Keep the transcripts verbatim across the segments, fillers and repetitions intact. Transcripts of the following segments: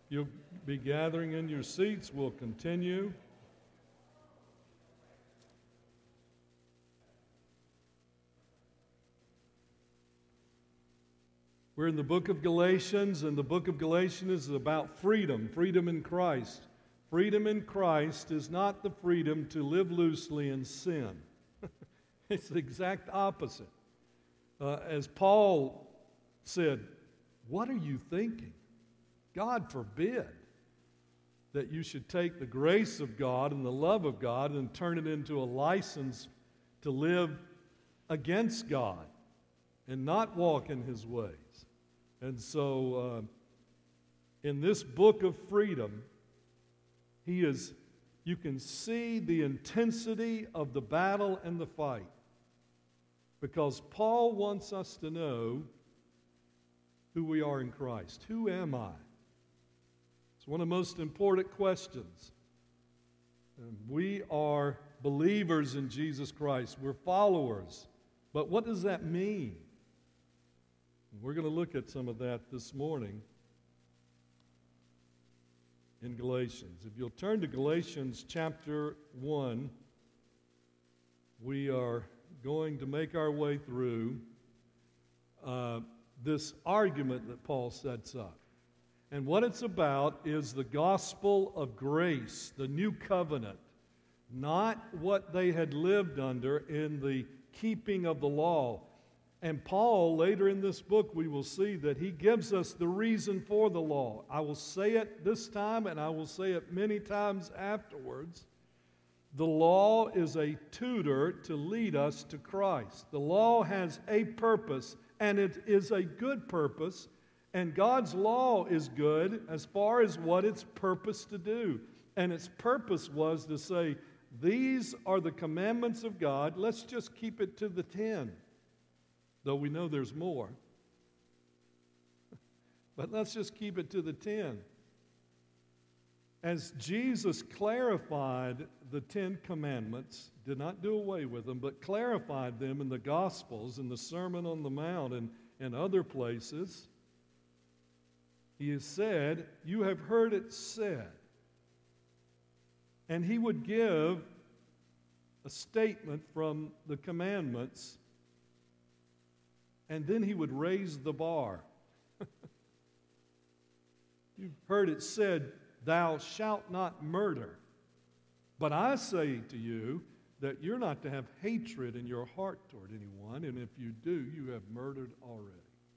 You'll be gathering in your seats. We'll continue. We're in the book of Galatians, and the book of Galatians is about freedom, freedom in Christ. Freedom in Christ is not the freedom to live loosely in sin. It's the exact opposite. Uh, as Paul said, what are you thinking? God forbid that you should take the grace of God and the love of God and turn it into a license to live against God and not walk in His ways. And so, uh, in this book of freedom, he is, you can see the intensity of the battle and the fight. Because Paul wants us to know who we are in Christ. Who am I? It's one of the most important questions. And we are believers in Jesus Christ. We're followers. But what does that mean? We're going to look at some of that this morning in Galatians. If you'll turn to Galatians chapter one, we are going to make our way through uh, this argument that Paul sets up. And what it's about is the gospel of grace, the new covenant, not what they had lived under in the keeping of the law. And Paul, later in this book, we will see that he gives us the reason for the law. I will say it this time, and I will say it many times afterwards. The law is a tutor to lead us to Christ. The law has a purpose, and it is a good purpose, and God's law is good as far as what its purpose to do. And its purpose was to say, these are the commandments of God, let's just keep it to the ten. Though we know there's more. But let's just keep it to the ten. As Jesus clarified the Ten Commandments, did not do away with them, but clarified them in the Gospels, in the Sermon on the Mount, and, and other places, he has said, you have heard it said. And he would give a statement from the commandments, and then he would raise the bar. You've heard it said, thou shalt not murder. But I say to you that you're not to have hatred in your heart toward anyone, and if you do, you have murdered already.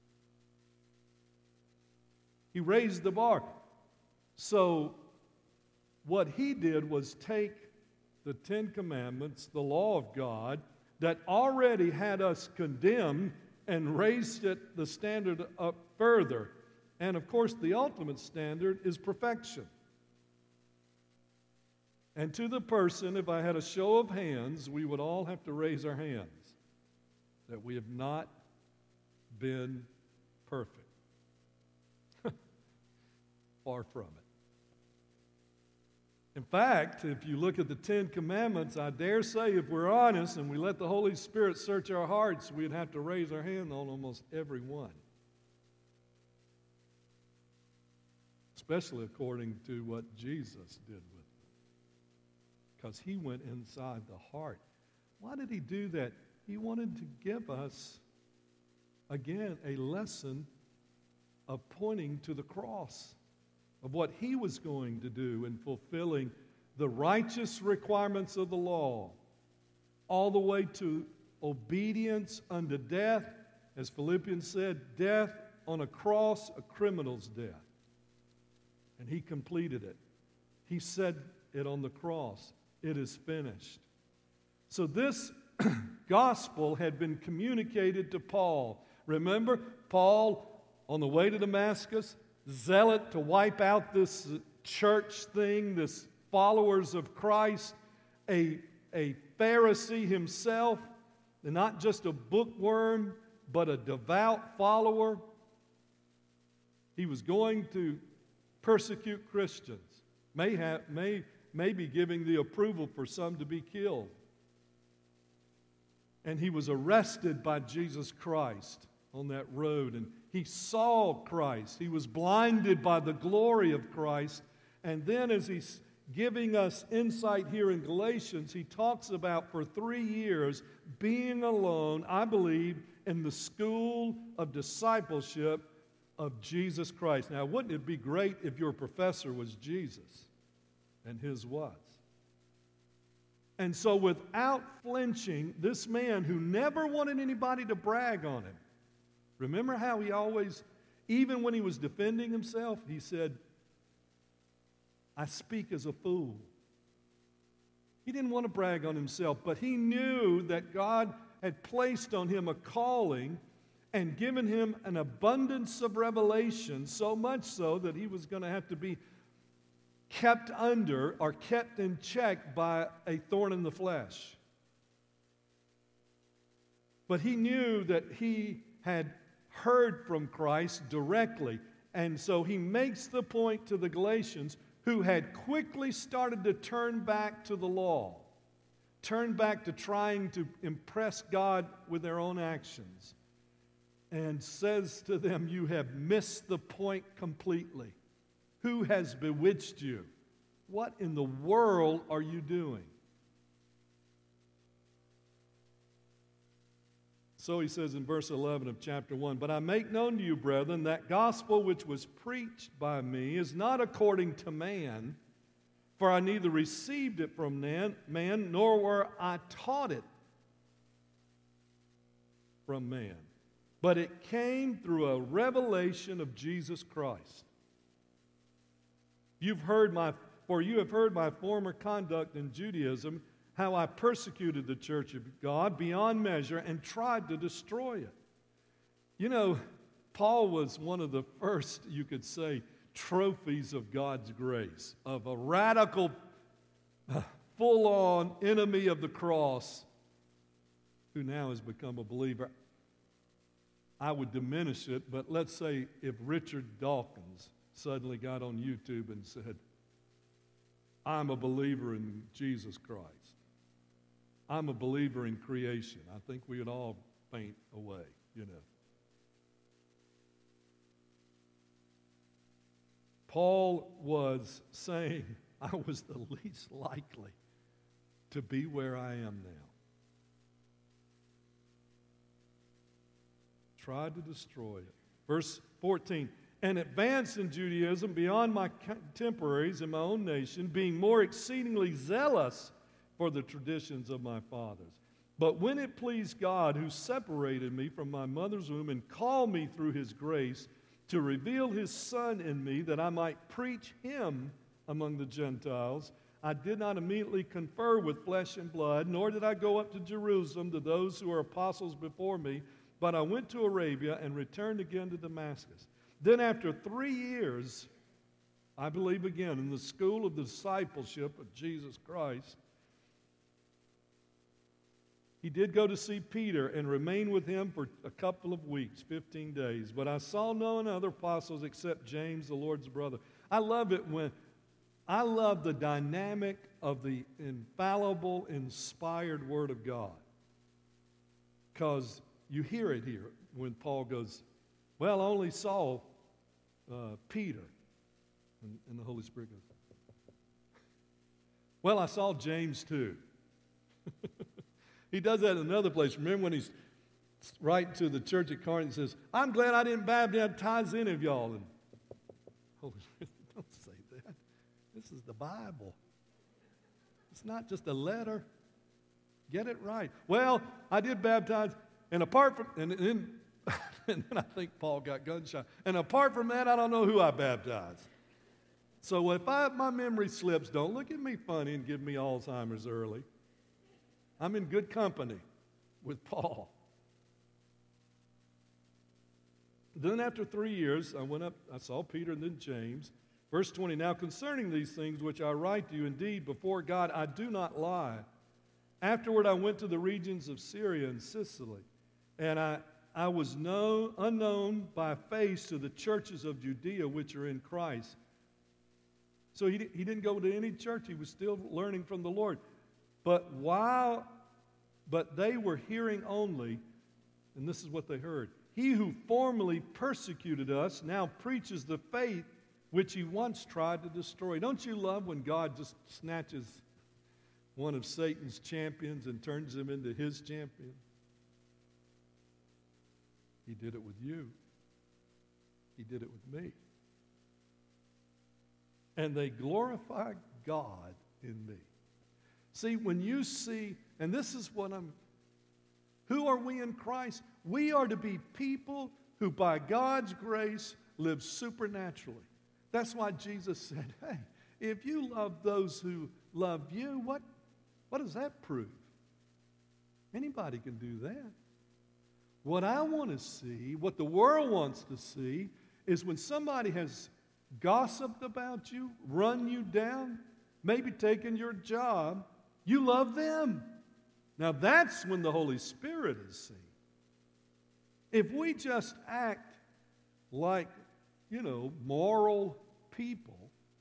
He raised the bar. So what he did was take the Ten Commandments, the law of God, that already had us condemned, and raised it, the standard up further. And of course, the ultimate standard is perfection. And to the person, if I had a show of hands, we would all have to raise our hands that we have not been perfect. Far from it. In fact, if you look at the Ten Commandments, I dare say if we're honest and we let the Holy Spirit search our hearts, we'd have to raise our hand on almost every one. Especially according to what Jesus did with them. Because he went inside the heart. Why did he do that? He wanted to give us, again, a lesson of pointing to the cross, of what he was going to do in fulfilling the righteous requirements of the law, all the way to obedience unto death, as Philippians said, death on a cross, a criminal's death. And he completed it. He said it on the cross, it is finished. So this gospel had been communicated to Paul. Remember, Paul, on the way to Damascus, zealot to wipe out this church thing, this followers of Christ, a, a Pharisee himself, and not just a bookworm, but a devout follower. He was going to persecute Christians, may have, may, maybe giving the approval for some to be killed. And he was arrested by Jesus Christ on that road, and He saw Christ. He was blinded by the glory of Christ. And then as he's giving us insight here in Galatians, he talks about for three years being alone, I believe, in the school of discipleship of Jesus Christ. Now, wouldn't it be great if your professor was Jesus? And his was. And so without flinching, this man who never wanted anybody to brag on him, remember how he always, even when he was defending himself, he said, I speak as a fool. He didn't want to brag on himself, but he knew that God had placed on him a calling and given him an abundance of revelation, so much so that he was going to have to be kept under or kept in check by a thorn in the flesh. But he knew that he had heard from Christ directly, and so he makes the point to the Galatians who had quickly started to turn back to the law, turn back to trying to impress God with their own actions, and says to them, you have missed the point completely. Who has bewitched you? What in the world are you doing? So he says in verse eleven of chapter one, but I make known to you, brethren, that gospel which was preached by me is not according to man, for I neither received it from man, man nor were I taught it from man, but it came through a revelation of Jesus Christ. You've heard my, for you have heard my former conduct in Judaism, how I persecuted the church of God beyond measure and tried to destroy it. You know, Paul was one of the first, you could say, trophies of God's grace, of a radical, uh, full-on enemy of the cross who now has become a believer. I would diminish it, but let's say if Richard Dawkins suddenly got on YouTube and said, I'm a believer in Jesus Christ. I'm a believer in creation. I think we would all faint away, you know. Paul was saying, I was the least likely to be where I am now. Tried to destroy it. Verse fourteen, and advanced in Judaism beyond my contemporaries in my own nation, being more exceedingly zealous for the traditions of my fathers. But when it pleased God, who separated me from my mother's womb and called me through his grace to reveal his Son in me that I might preach him among the Gentiles, I did not immediately confer with flesh and blood, nor did I go up to Jerusalem to those who are apostles before me, but I went to Arabia and returned again to Damascus. Then after three years, I believe again, in the school of the discipleship of Jesus Christ, he did go to see Peter and remain with him for a couple of weeks, fifteen days. But I saw none other apostles except James, the Lord's brother. I love it when, I love the dynamic of the infallible, inspired Word of God. Because you hear it here when Paul goes, well, I only saw uh, Peter. And, and the Holy Spirit goes, well, I saw James too. He does that in another place. Remember when he's writing to the church at Corinth and says, I'm glad I didn't baptize any of y'all. And Holy Spirit, don't say that. This is the Bible. It's not just a letter. Get it right. Well, I did baptize, and apart from, and then, and then I think Paul got gunshot. And apart from that, I don't know who I baptized. So if I, my memory slips, don't look at me funny and give me Alzheimer's early. I'm in good company with Paul. Then after three years, I went up, I saw Peter and then James. Verse twenty, now concerning these things which I write to you, indeed, before God, I do not lie. Afterward, I went to the regions of Syria and Sicily, and I, I was known, unknown by face to the churches of Judea which are in Christ. So he, he didn't go to any church. He was still learning from the Lord. But while, but they were hearing only, and this is what they heard, he who formerly persecuted us now preaches the faith which he once tried to destroy. Don't you love when God just snatches one of Satan's champions and turns him into his champion? He did it with you. He did it with me. And they glorify God in me. See, when you see, and this is what I'm, who are we in Christ? We are to be people who by God's grace live supernaturally. That's why Jesus said, hey, if you love those who love you, what, what does that prove? Anybody can do that. What I want to see, what the world wants to see, is when somebody has gossiped about you, run you down, maybe taken your job, you love them. Now that's when the Holy Spirit is seen. If we just act like, you know, moral people,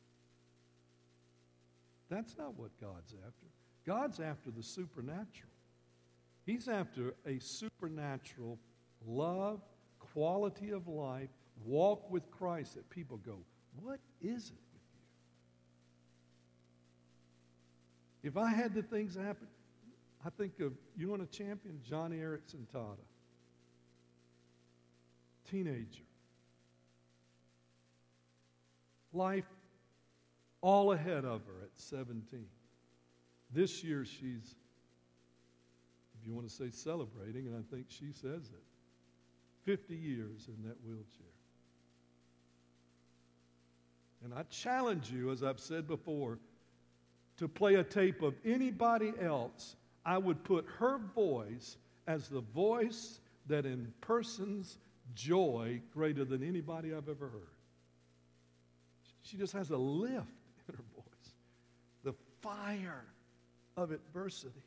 that's not what God's after. God's after the supernatural. He's after a supernatural love, quality of life, walk with Christ that people go, what is it with you? If I had the things happen, I think of, you want a champion? Johnny Erickson Tada. Teenager. Life all ahead of her at seventeen. This year she's, if you want to say celebrating, and I think she says it, fifty years in that wheelchair. And I challenge you, as I've said before, to play a tape of anybody else. I would put her voice as the voice that impersons joy greater than anybody I've ever heard. She just has a lift in her voice, the fire of adversity.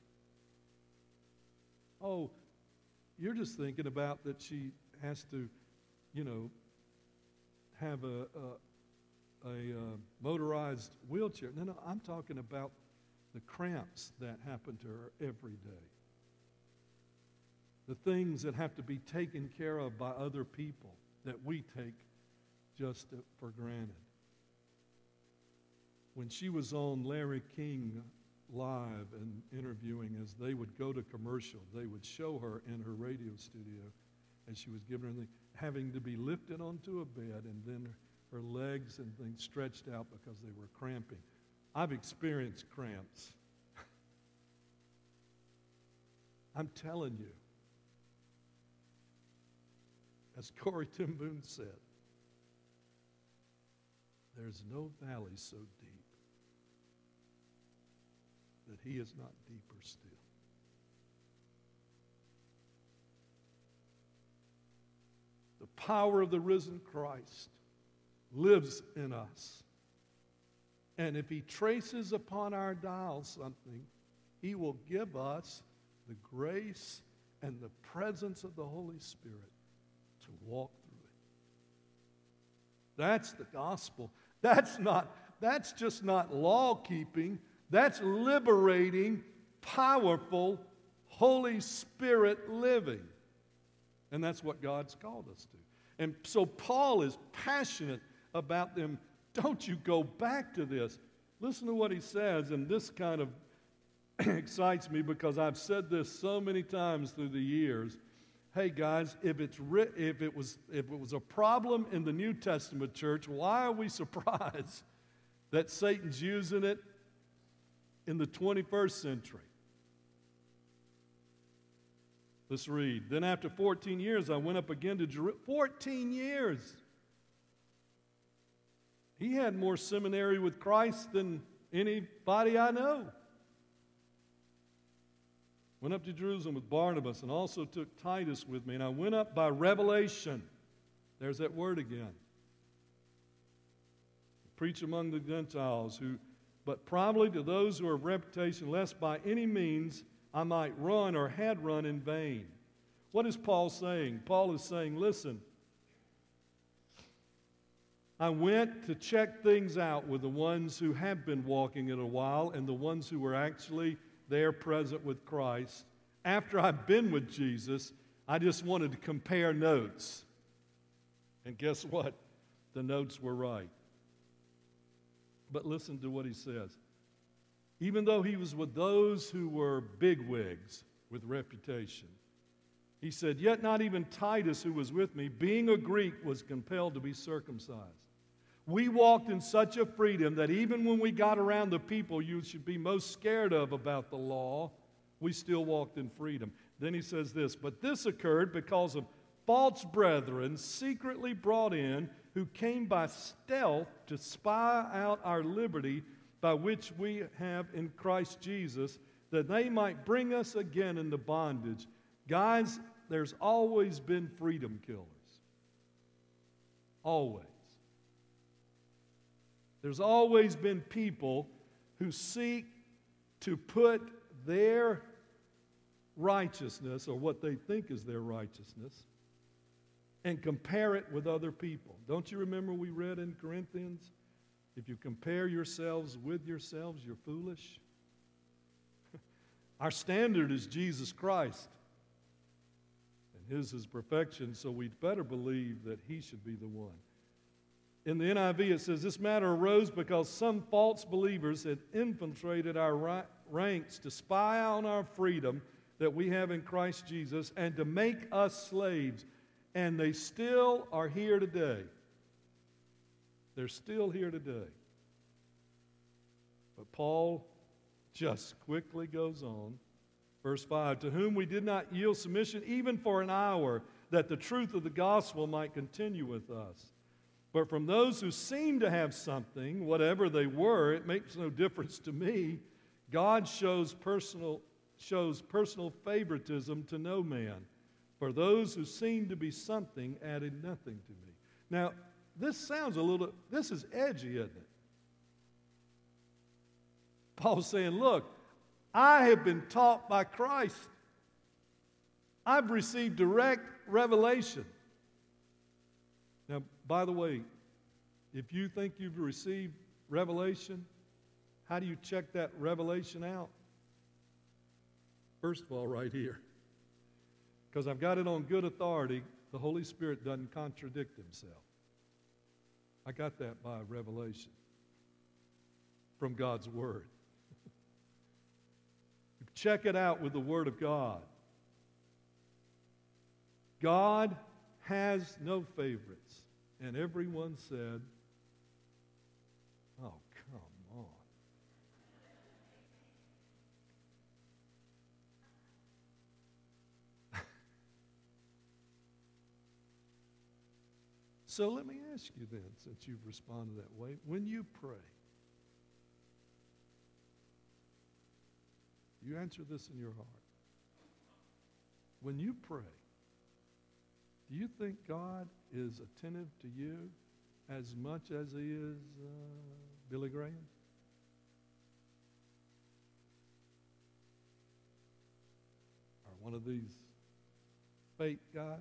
Oh, you're just thinking about that she has to, you know, have a, a, a, a motorized wheelchair. No, no, I'm talking about the cramps that happen to her every day. The things that have to be taken care of by other people that we take just for granted. When she was on Larry King Live and interviewing, as they would go to commercial, they would show her in her radio studio as she was giving her the, having to be lifted onto a bed and then her legs and things stretched out because they were cramping. I've experienced cramps. I'm telling you, as Corrie ten Boom said, there's no valley so deep that he is not deeper still. The power of the risen Christ lives in us. And if he traces upon our dial something, he will give us the grace and the presence of the Holy Spirit to walk through it. That's the gospel. That's not, that's just not law keeping. That's liberating, powerful, Holy Spirit living. And that's what God's called us to. And so Paul is passionate about them. Don't you go back to this. Listen to what he says, and this kind of excites me because I've said this so many times through the years. Hey guys, if it's ri- if it was if it was a problem in the New Testament church, why are we surprised that Satan's using it in the twenty-first century? Let's read. Then after fourteen years, I went up again to Jerusalem. fourteen years. He had more seminary with Christ than anybody I know. Went up to Jerusalem with Barnabas and also took Titus with me. And I went up by revelation. There's that word again. Preach among the Gentiles, who, but probably to those who are of reputation, lest by any means I might run or had run in vain. What is Paul saying? Paul is saying, listen, I went to check things out with the ones who have been walking it a while and the ones who were actually there present with Christ. After I've been with Jesus, I just wanted to compare notes. And guess what? The notes were right. But listen to what he says. Even though he was with those who were bigwigs with reputation, he said, yet not even Titus, who was with me, being a Greek, was compelled to be circumcised. We walked in such a freedom that even when we got around the people you should be most scared of about the law, we still walked in freedom. Then he says this, but this occurred because of false brethren secretly brought in who came by stealth to spy out our liberty by which we have in Christ Jesus, that they might bring us again into bondage. Guys, there's always been freedom killers. Always. There's always been people who seek to put their righteousness, or what they think is their righteousness, and compare it with other people. Don't you remember we read in Corinthians, if you compare yourselves with yourselves, you're foolish? Our standard is Jesus Christ, and His is perfection, so we'd better believe that He should be the one. In the N I V it says, this matter arose because some false believers had infiltrated our ra- ranks to spy on our freedom that we have in Christ Jesus and to make us slaves. And they still are here today. They're still here today. But Paul just quickly goes on. Verse five, to whom we did not yield submission even for an hour, that the truth of the gospel might continue with us. But from those who seem to have something, whatever they were, it makes no difference to me. God shows personal, shows personal favoritism to no man. For those who seem to be something added nothing to me. Now, this sounds a little, this is edgy, isn't it? Paul's saying, look, I have been taught by Christ. I've received direct revelation. Now, by the way, if you think you've received revelation, how do you check that revelation out? First of all, right here. Because I've got it on good authority, the Holy Spirit doesn't contradict Himself. I got that by revelation from God's Word. Check it out with the Word of God. God has no favorites. And everyone said, oh, come on. So let me ask you then, since you've responded that way, when you pray, you answer this in your heart. When you pray, do you think God is attentive to you as much as He is uh, Billy Graham? Or one of these fake guys?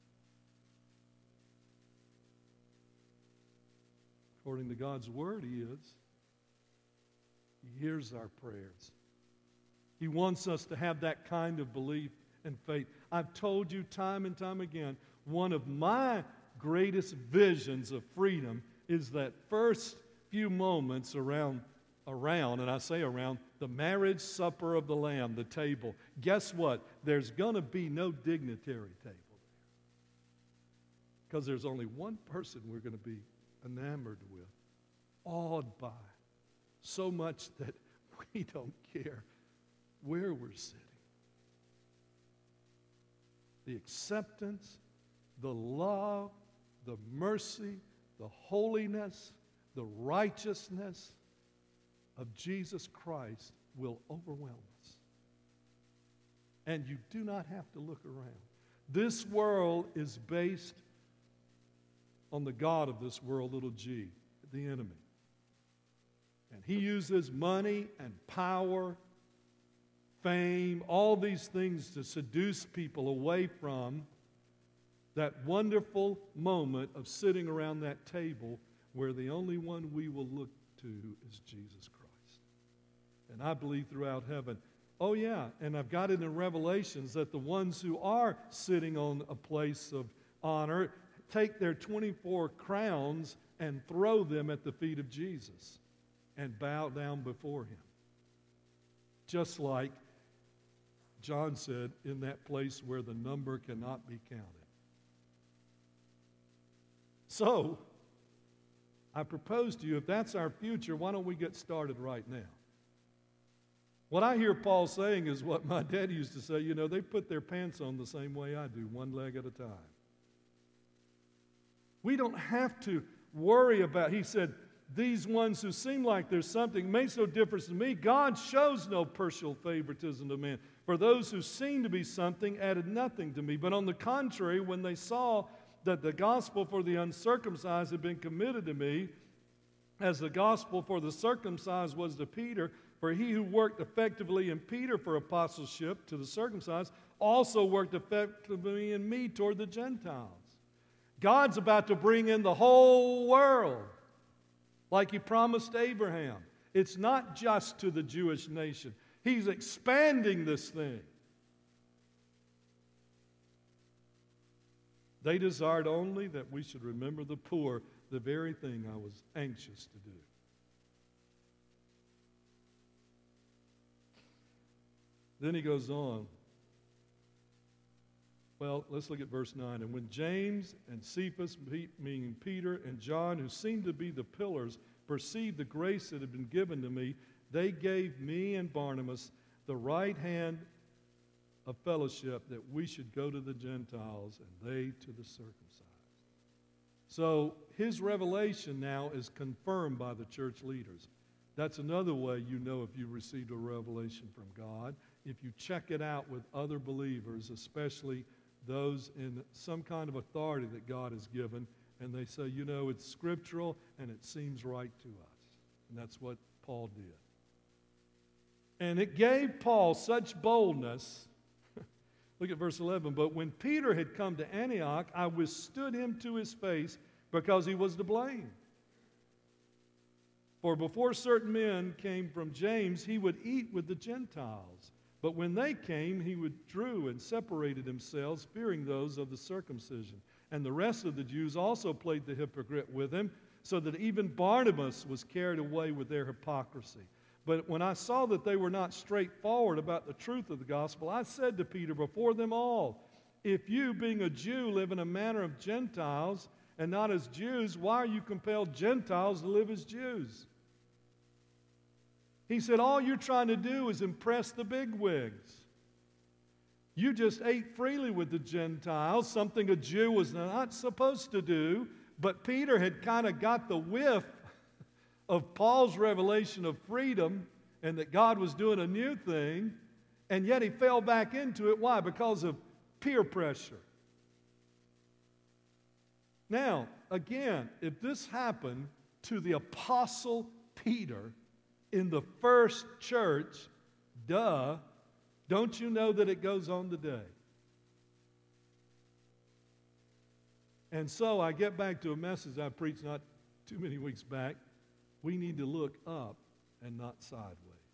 According to God's Word, He is. He hears our prayers. He wants us to have that kind of belief and faith. I've told you time and time again, one of my greatest visions of freedom is that first few moments around, around, and I say around, the marriage supper of the Lamb, the table. Guess what? There's going to be no dignitary table there. Because there's only one person we're going to be enamored with, awed by, so much that we don't care where we're sitting. The acceptance, the love, the mercy, the holiness, the righteousness of Jesus Christ will overwhelm us. And you do not have to look around. This world is based on the God of this world, little g, the enemy. And he uses money and power, fame, all these things to seduce people away from that wonderful moment of sitting around that table where the only one we will look to is Jesus Christ. And I believe throughout heaven, Oh, yeah, and I've got it in Revelations that the ones who are sitting on a place of honor take their twenty-four crowns and throw them at the feet of Jesus and bow down before him. Just like John said, in that place where the number cannot be counted. So, I propose to you, if that's our future, why don't we get started right now? What I hear Paul saying is what my dad used to say, you know, they put their pants on the same way I do, one leg at a time. We don't have to worry about, he said, these ones who seem like there's something makes no difference to me. God shows no partial favoritism to men. For those who seem to be something added nothing to me. But on the contrary, when they saw that the gospel for the uncircumcised had been committed to me, as the gospel for the circumcised was to Peter, for he who worked effectively in Peter for apostleship to the circumcised also worked effectively in me toward the Gentiles. God's about to bring in the whole world, like he promised Abraham. It's not just to the Jewish nation. He's expanding this thing. They desired only that we should remember the poor, the very thing I was anxious to do. Then he goes on. Well, let's look at verse nine. And when James and Cephas, meaning Peter and John, who seemed to be the pillars, perceived the grace that had been given to me, they gave me and Barnabas the right hand of fellowship that we should go to the Gentiles and they to the circumcised. So his revelation now is confirmed by the church leaders. That's another way you know if you received a revelation from God. If you check it out with other believers, especially those in some kind of authority that God has given, and they say, you know, it's scriptural and it seems right to us. And that's what Paul did. And it gave Paul such boldness. Look at verse eleven. But when Peter had come to Antioch, I withstood him to his face because he was to blame. For before certain men came from James, he would eat with the Gentiles. But when they came, he withdrew and separated himself, fearing those of the circumcision. And the rest of the Jews also played the hypocrite with him, so that even Barnabas was carried away with their hypocrisy. But when I saw that they were not straightforward about the truth of the gospel, I said to Peter before them all, if you, being a Jew, live in a manner of Gentiles and not as Jews, why are you compelled Gentiles to live as Jews? He said, all you're trying to do is impress the bigwigs. You just ate freely with the Gentiles, something a Jew was not supposed to do, but Peter had kind of got the whiff of Paul's revelation of freedom and that God was doing a new thing, and yet he fell back into it. Why? Because of peer pressure. Now, again, if this happened to the Apostle Peter in the first church, duh, don't you know that it goes on today? And so I get back to a message I preached not too many weeks back. We need to look up and not sideways.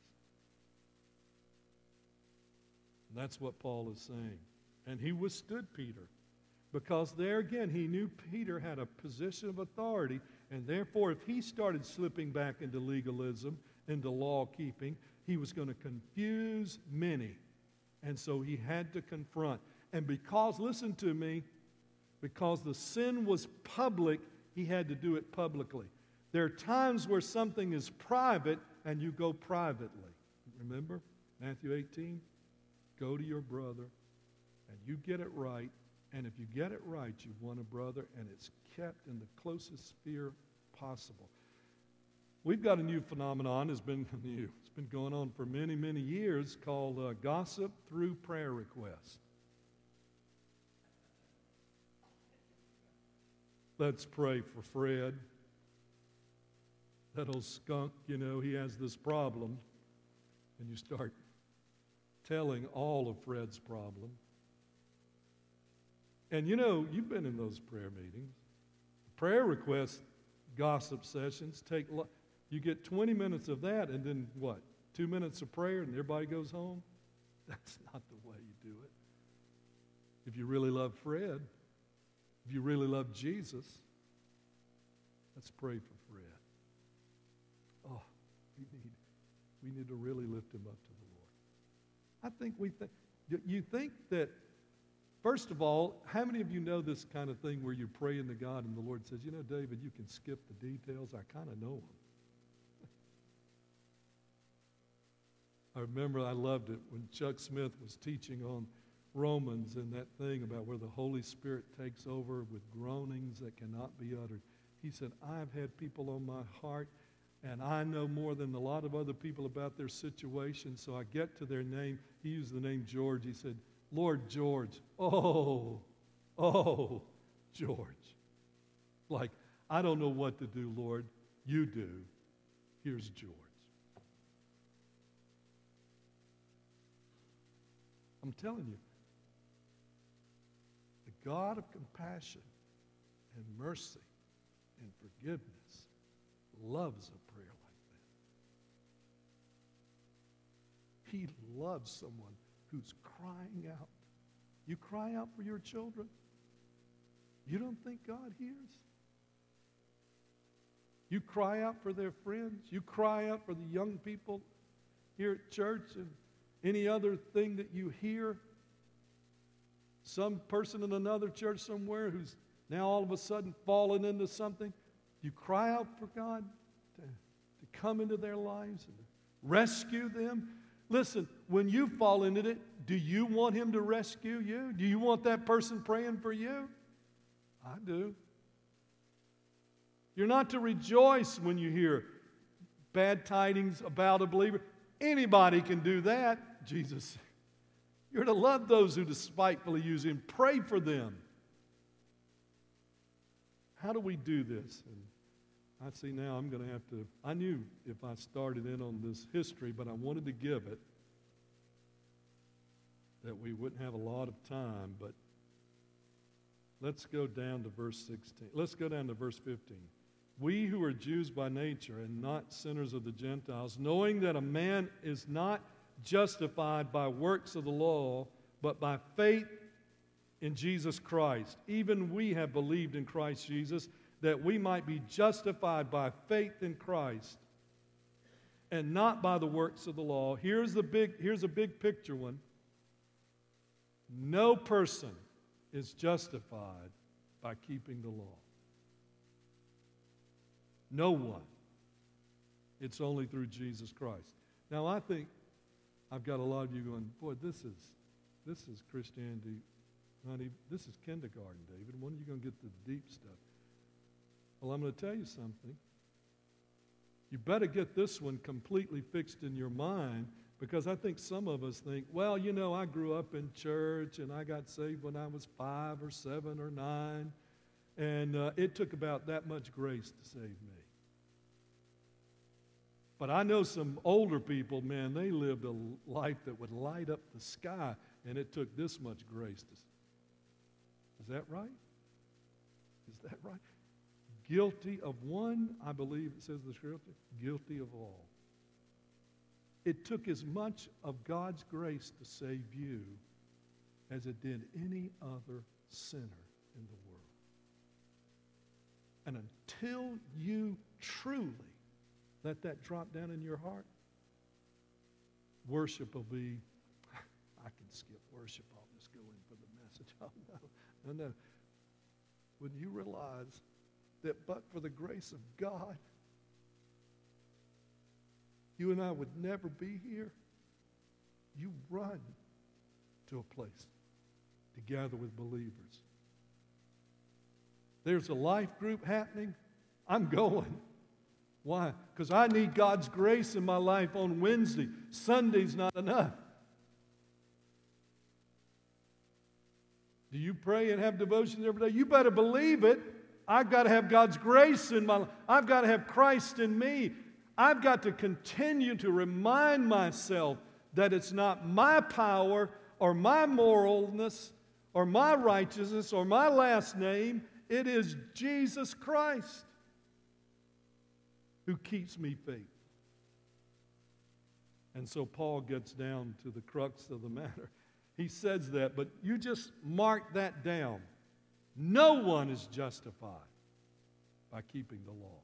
And that's what Paul is saying. And he withstood Peter because there again he knew Peter had a position of authority, and therefore if he started slipping back into legalism, into law keeping, he was going to confuse many. And so he had to confront. And because, listen to me, because the sin was public, he had to do it publicly. There are times where something is private and you go privately. Remember Matthew eighteen? Go to your brother and you get it right. And if you get it right, you've won a brother, and it's kept in the closest sphere possible. We've got a new phenomenon. It's been new. It's been going on for many, many years called uh, gossip through prayer request. Let's pray for Fred. That old skunk, you know, he has this problem. And you start telling all of Fred's problem. And you know, you've been in those prayer meetings. Prayer request gossip sessions take, you get twenty minutes of that, and then what? Two minutes of prayer and everybody goes home? That's not the way you do it. If you really love Fred, if you really love Jesus, let's pray for Fred. Oh, we need, we need to really lift him up to the Lord. I think we think, you think that, first of all, how many of you know this kind of thing where you're praying to God and the Lord says, you know, David, you can skip the details. I kind of know them. I remember I loved it when Chuck Smith was teaching on Romans and that thing about where the Holy Spirit takes over with groanings that cannot be uttered. He said, I've had people on my heart, and I know more than a lot of other people about their situation, so I get to their name. He used the name George. He said, Lord George. Oh, oh, George. Like, I don't know what to do, Lord. You do. Here's George. I'm telling you, the God of compassion and mercy and forgiveness loves a prayer like that. He loves someone who's crying out. You cry out for your children. You don't think God hears? You cry out for their friends. You cry out for the young people here at church and any other thing that you hear. Some person in another church somewhere who's now all of a sudden fallen into something. You cry out for God to, to come into their lives and rescue them. Listen, when you fall into it, do you want Him to rescue you? Do you want that person praying for you? I do. You're not to rejoice when you hear bad tidings about a believer. Anybody can do that. Jesus, you're to love those who despitefully use Him. Pray for them. How do we do this? And I see now I'm going to have to, I knew if I started in on this history, but I wanted to give it, that we wouldn't have a lot of time, but let's go down to verse sixteen. Let's go down to verse fifteen. We who are Jews by nature and not sinners of the Gentiles, knowing that a man is not justified by works of the law, but by faith in Jesus Christ. Even we have believed in Christ Jesus, that we might be justified by faith in Christ and not by the works of the law. Here's the big, here's a big picture one. No person is justified by keeping the law. No one. It's only through Jesus Christ. Now, I think I've got a lot of you going, boy, this is this is Christianity, honey. This is kindergarten, David. When are you going to get to the deep stuff? Well, I'm going to tell you something. You better get this one completely fixed in your mind, because I think some of us think, well, you know, I grew up in church and I got saved when I was five or seven or nine, and uh, it took about that much grace to save me. But I know some older people, man, they lived a life that would light up the sky, and it took this much grace to. Is that right? Is that right? Guilty of one, I believe it says the scripture, guilty of all. It took as much of God's grace to save you as it did any other sinner in the world. And until you truly let that drop down in your heart, worship will be, I can skip worship, I'll just go in for the message. Oh, no, no, no. When you realize that but for the grace of God, you and I would never be here, you run to a place to gather with believers. There's a life group happening, I'm going. Why? Because I need God's grace in my life on Wednesday. Sunday's not enough. Do you pray and have devotions every day? You better believe it. I've got to have God's grace in my life. I've got to have Christ in me. I've got to continue to remind myself that it's not my power or my moralness or my righteousness or my last name. It is Jesus Christ who keeps me faithful. And so Paul gets down to the crux of the matter. He says that, but you just mark that down. No one is justified by keeping the law.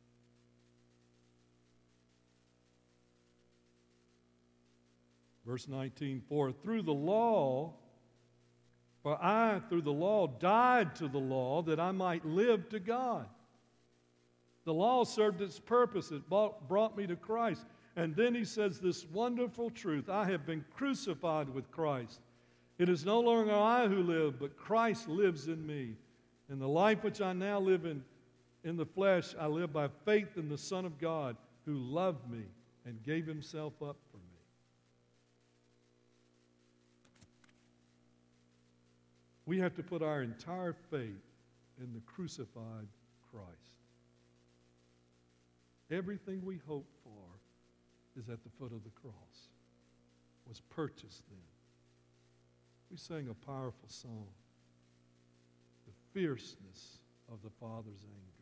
Verse nineteen, for through the law, for I through the law died to the law that I might live to God. The law served its purpose. It brought me to Christ. And then he says this wonderful truth, I have been crucified with Christ. It is no longer I who live, but Christ lives in me. And the life which I now live in, in the flesh, I live by faith in the Son of God who loved me and gave himself up for me. We have to put our entire faith in the crucified Christ. Everything we hope for is at the foot of the cross, was purchased then. We sang a powerful song, the fierceness of the Father's anger.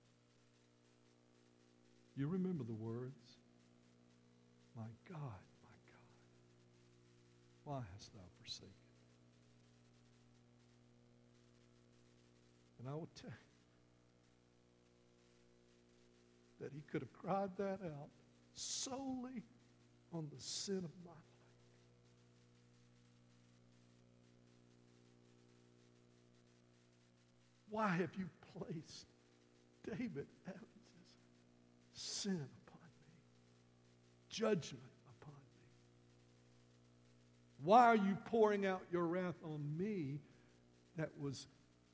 You remember the words? My God, my God, why hast thou forsaken? And I will tell you that he could have cried that out solely on the sin of my life. Why have you placed David Evans's sin upon me, judgment upon me? Why are you pouring out your wrath on me that was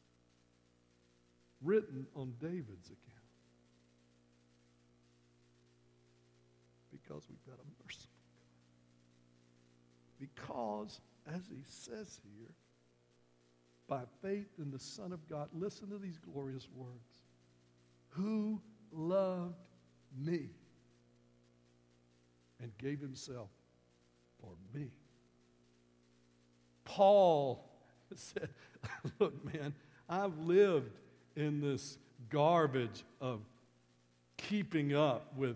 written on David's account? Because we've got a merciful God. Because, as he says here, by faith in the Son of God, listen to these glorious words, who loved me and gave himself for me. Paul said, look, man, I've lived in this garbage of keeping up with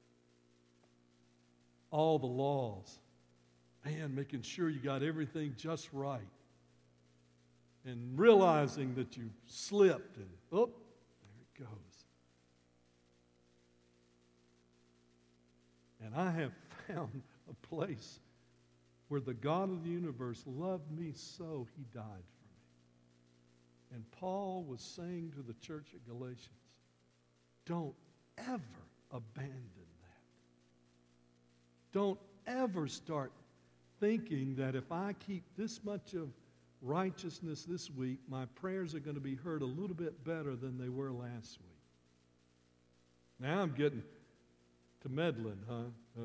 all the laws. Man, making sure you got everything just right. And realizing that you slipped and, oh, there it goes. And I have found a place where the God of the universe loved me so he died for me. And Paul was saying to the church at Galatians, don't ever abandon that. Don't ever start thinking that if I keep this much of righteousness this week, my prayers are going to be heard a little bit better than they were last week. Now I'm getting to meddling, huh? Uh,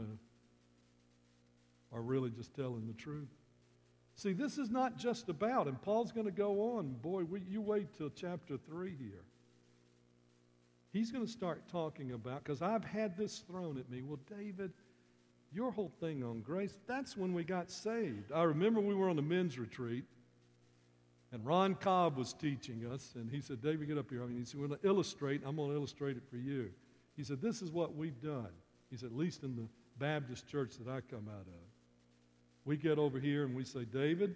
or really just telling the truth. See, this is not just about, and Paul's going to go on. Boy, we, you wait till chapter three here. He's going to start talking about, because I've had this thrown at me, well, David, your whole thing on grace, that's when we got saved. I remember we were on the men's retreat, and Ron Cobb was teaching us, and he said, David, get up here. I mean, he said, we're going to illustrate, I'm going to illustrate it for you. He said, this is what we've done. He said, at least in the Baptist church that I come out of. We get over here and we say, David,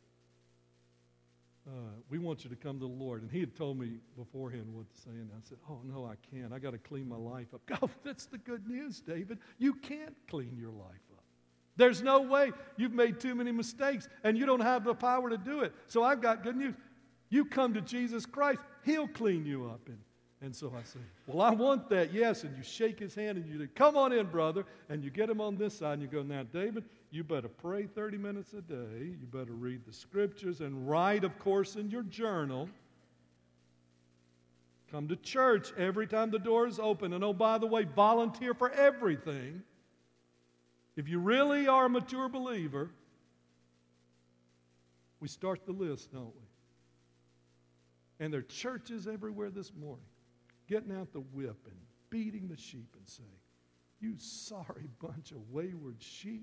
uh, we want you to come to the Lord. And he had told me beforehand what to say, and I said, oh, no, I can't. I got to clean my life up. Oh, that's the good news, David. You can't clean your life up. There's no way. You've made too many mistakes, and you don't have the power to do it. So I've got good news. You come to Jesus Christ, he'll clean you up. And, and so I say, well, I want that, yes. And you shake his hand, and you say, come on in, brother. And you get him on this side, and you go, now, David, you better pray thirty minutes a day. You better read the scriptures and write, of course, in your journal. Come to church every time the door is open. And oh, by the way, volunteer for everything. If you really are a mature believer, we start the list, don't we? And there are churches everywhere this morning getting out the whip and beating the sheep and saying, you sorry bunch of wayward sheep.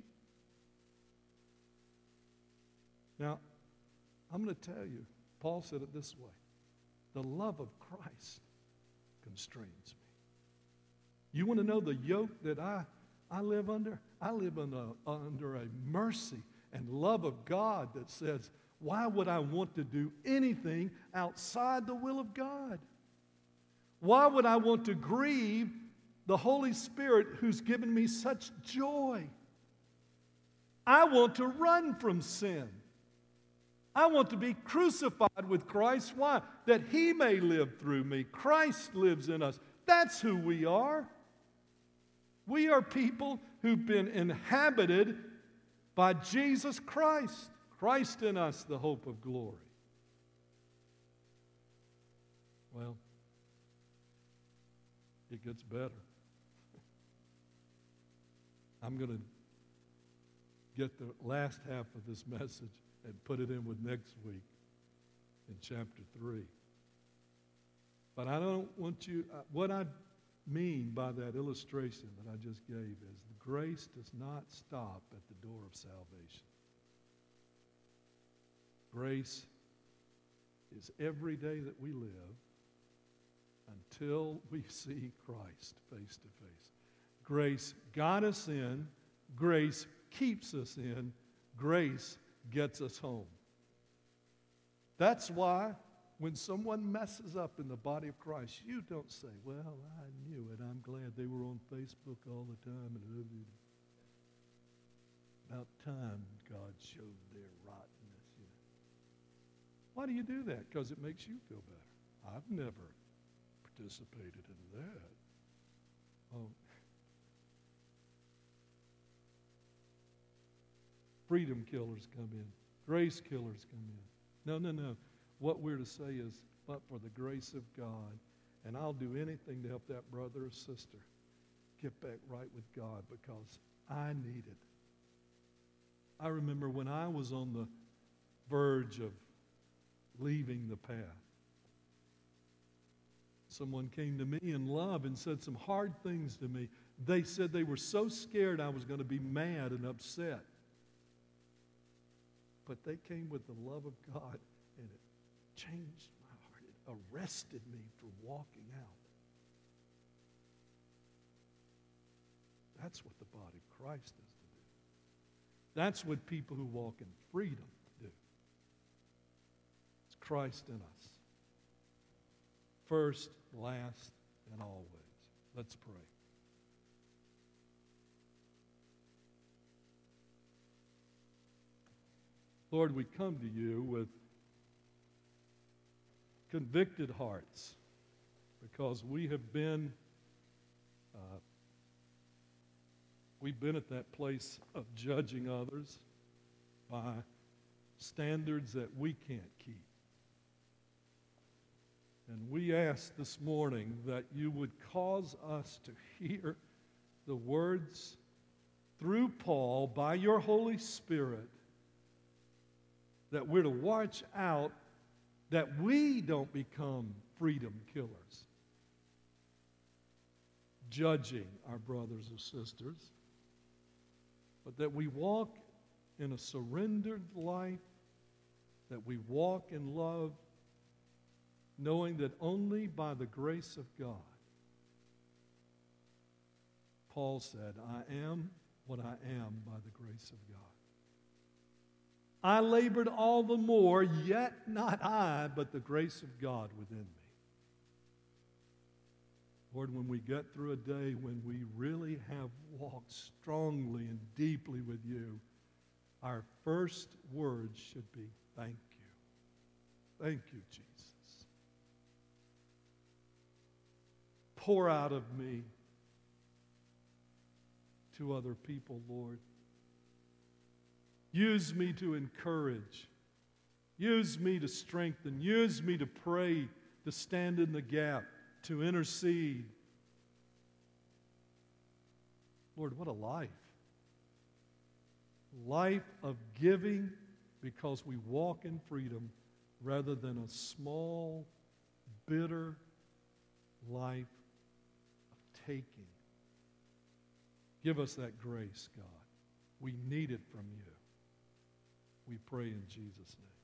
Now, I'm going to tell you, Paul said it this way, the love of Christ constrains me. You want to know the yoke that I I live under, I live under, under a mercy and love of God that says, why would I want to do anything outside the will of God? Why would I want to grieve the Holy Spirit who's given me such joy? I want to run from sin. I want to be crucified with Christ. Why? That He may live through me. Christ lives in us. That's who we are. We are people who've been inhabited by Jesus Christ. Christ in us, the hope of glory. Well, it gets better. I'm going to get the last half of this message and put it in with next week in chapter three. But I don't want you, uh, what I mean by that illustration that I just gave is the grace does not stop at the door of salvation. Grace is every day that we live until we see Christ face to face. Grace got us in. Grace keeps us in. Grace gets us home. That's why when someone messes up in the body of Christ, you don't say, well, I knew it. I'm glad they were on Facebook all the time. And about time God showed their rottenness. You know. Why do you do that? Because it makes you feel better. I've never participated in that. Oh. Freedom killers come in. Grace killers come in. No, no, no. What we're to say is, but for the grace of God, and I'll do anything to help that brother or sister get back right with God because I need it. I remember when I was on the verge of leaving the path, someone came to me in love and said some hard things to me. They said they were so scared I was going to be mad and upset. But they came with the love of God, and it changed my heart. It arrested me from walking out. That's what the body of Christ is to do. That's what people who walk in freedom do. It's Christ in us. First, last, and always. Let's pray. Lord, we come to you with convicted hearts because we have been uh, we've been at that place of judging others by standards that we can't keep. And we ask this morning that you would cause us to hear the words through Paul by your Holy Spirit, that we're to watch out that we don't become freedom killers, judging our brothers or sisters, but that we walk in a surrendered life, that we walk in love, knowing that only by the grace of God, Paul said, I am what I am by the grace of God. I labored all the more, yet not I, but the grace of God within me. Lord, when we get through a day when we really have walked strongly and deeply with you, our first words should be, thank you. Thank you, Jesus. Pour out of me to other people, Lord. Use me to encourage. Use me to strengthen. Use me to pray, to stand in the gap, to intercede. Lord, what a life. Life of giving because we walk in freedom rather than a small, bitter life of taking. Give us that grace, God. We need it from you. We pray in Jesus' name.